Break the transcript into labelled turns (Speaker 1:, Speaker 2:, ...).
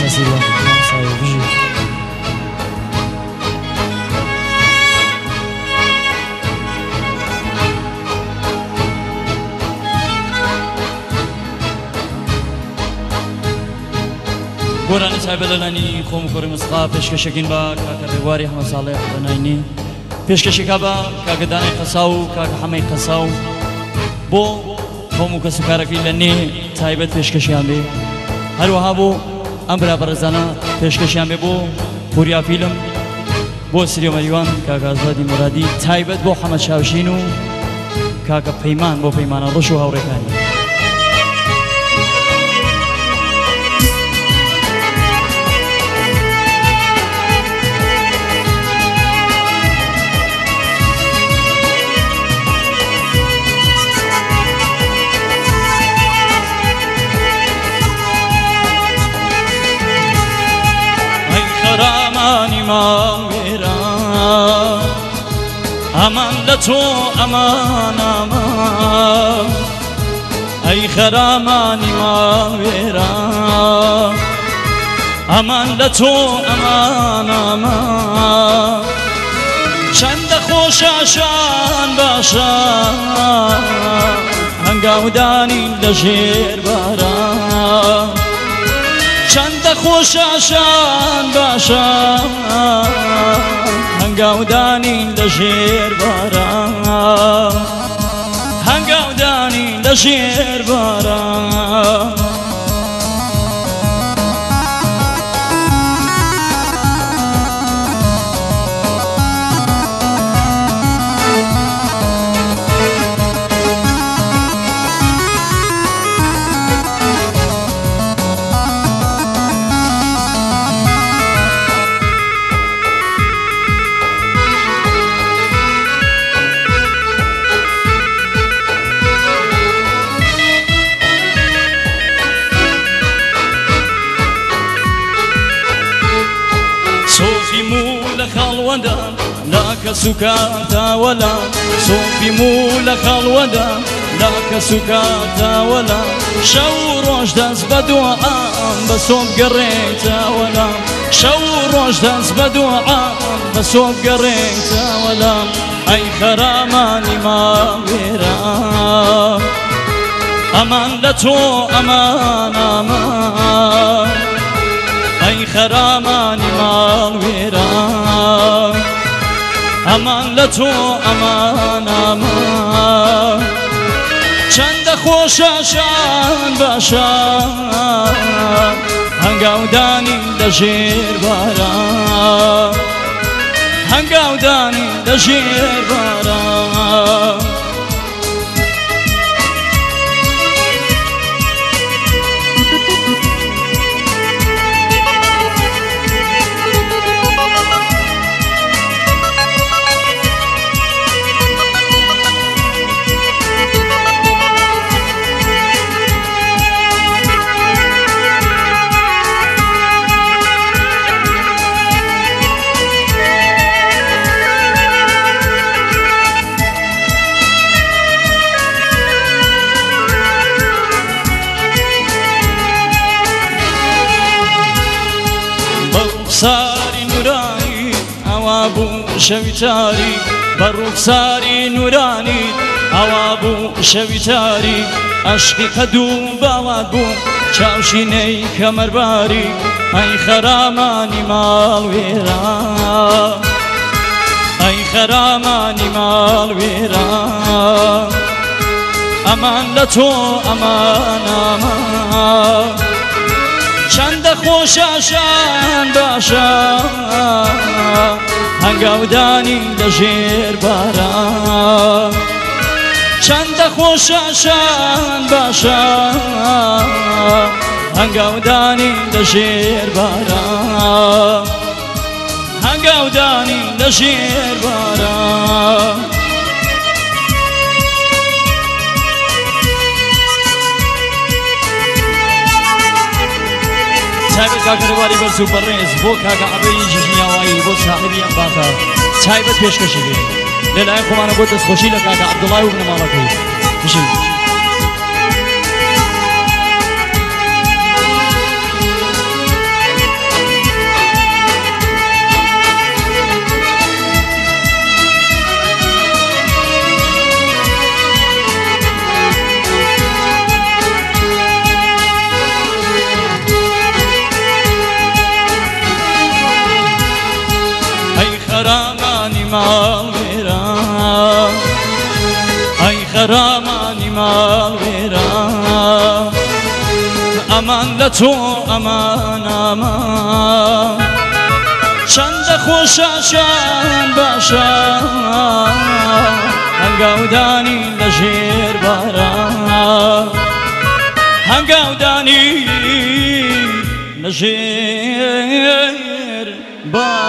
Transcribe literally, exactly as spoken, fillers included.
Speaker 1: نسیروان سایه بژی گۆرانی تایبەت لەلانی خۆم و کۆڕی مستەفا پێشکەشێکین بە کاکە ڕێبواری هەمە ساڵێ بەناینی پێشکەشێکا بە کاکە دانەی قەسا و کاکە حەمەی قەسا و بۆ خۆم و کەس و کارەکەی لە نێ تایبەت پێشکەشیان بێ هەروەها بۆ ئەم برا بەڕێزانە پێشکەشیان بێ بۆ پوریا فیلم بۆ سریۆ مەریوان کاکە ئازادی مورادی تایبەت بۆ حەمەد چاوشین و کاکە پەیمان بۆ پەیمانە ڕۆژ و هاوڕێکانی
Speaker 2: ئەمان لە تۆ ئەمان ئەمان ئەی خەرامانی ماوێرە ئەمان لە تۆ ئەمان ئەمان چەندە خۆشە شان باشە هەنگاودانی لە ژێر باران چەندە خۆشە شان باشە هەنگاودانی لە ژێر باران هەنگاودانی لە ژێر باران لا كسكاتا ولا صوفي مولا خلودا لا كسكاتا ولا شو روش داس بدوعا بصوب قريتا ولا شو روش داس بدوعا بصوب قريتا ولا أي خراماني ما ويرا أمان لتو أمان أمان أي خراماني ما ويرا ئەمان لە تۆ ئەمان ئەمان چەندە خۆشە شان باشە هەنگاودانی لە ژێر باران هەنگاودانی لە ژێر باران ساری نورانی ئەوا بوو شەوی تاری بەڕووک ساری نورانی ئەوا بوو شەوی تاری عەشقی قەدوو باوات بوو چاوشینەی کەمەرباری ئەی خەرامانی ماڵوێرە ئەی خەرامانی ماڵوێرە ئەمان لە تۆ ئەمان ئەمان چەندە خۆشە شان باشە هەنگاودانی لە ژێر باران چەندە خۆشە شان باشە هەنگاودانی لە ژێر باران هەنگاودانی لە ژێر باران تایبەت کاکە ڕێبواری بەرز و بەڕێز بۆ کاکە عەبدوڵای ژژنیاوایی بۆ ساحیبی ئەم باخە تایبەت پێشکەشی بێ لەلایەن خۆمانە بۆ دەستخۆشی لە کاکە عەبدوڵای و بنەماڵەکەی بژین
Speaker 1: ماڵ وێرە ئەی خەرامانی ماڵ وێرە ئەمان لە تۆ ئەمان ئەمان چەندە خۆشە شان باشە هەنگاودانی لە ژێر باران هەنگاودانی لە ژێر باران